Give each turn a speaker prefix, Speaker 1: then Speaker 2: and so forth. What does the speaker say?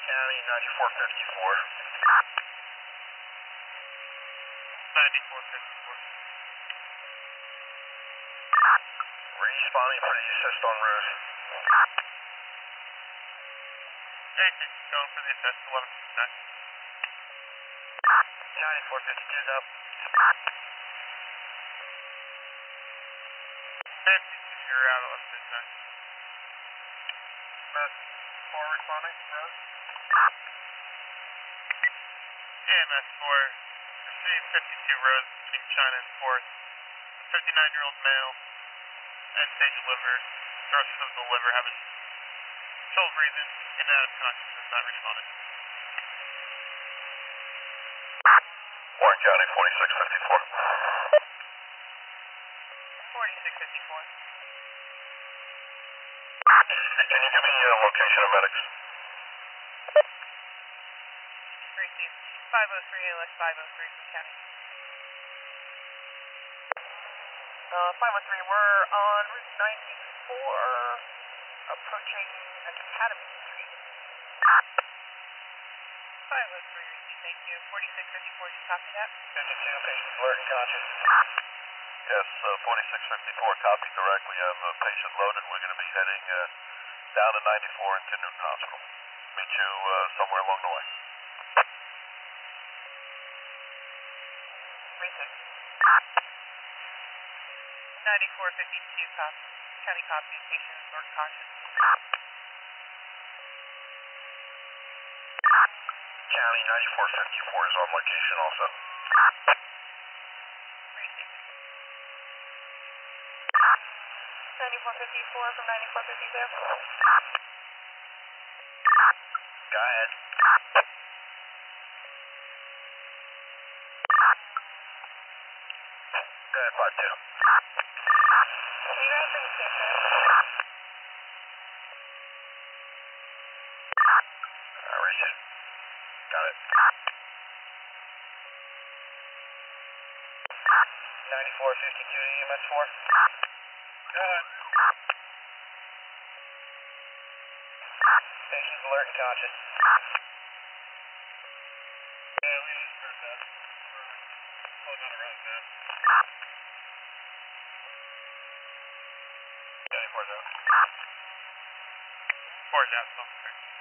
Speaker 1: County 9454.
Speaker 2: 9454.
Speaker 1: Responding for the assist on Rose.
Speaker 2: Okay, going for the assist, 1159.
Speaker 1: 9452's up.
Speaker 2: 52, you're out at 1159.
Speaker 1: Rose 4 responding, Rose.
Speaker 2: AMS 4, received 52 Rose between China and 4th. 59-year-old male, end-stage liver, cirrhosis of the liver, having trouble breathing, in and out of consciousness, not responding.
Speaker 1: Warren County 4654.
Speaker 2: 4654.
Speaker 1: Can you give me location of medics?
Speaker 2: Received 503 ALS 503 from County.
Speaker 3: 503, we're on Route 94, approaching Academy Street.
Speaker 2: 503, thank you. 4654, did you copy that?
Speaker 1: 52, patient alert and conscious. Yes, 4654, copy correct. We have a patient loaded. We're going to be heading down to 94 into Newton Hospital. Meet you somewhere along the way.
Speaker 3: Retake.
Speaker 2: 9452, copy. County copy, patient is alert conscious.
Speaker 1: County 9454 is on location also.
Speaker 2: Retake.
Speaker 3: 9454 from 9452.
Speaker 1: Go ahead. Go ahead, 52.
Speaker 3: Can you guys bring the station?
Speaker 1: Receive. Got it. 9452 to EMS 4.
Speaker 2: Go ahead.
Speaker 1: Patient's alert and conscious.
Speaker 2: Yeah, we just heard that. We're pulling out a road, man.
Speaker 1: 94's out.
Speaker 2: 4's out, so.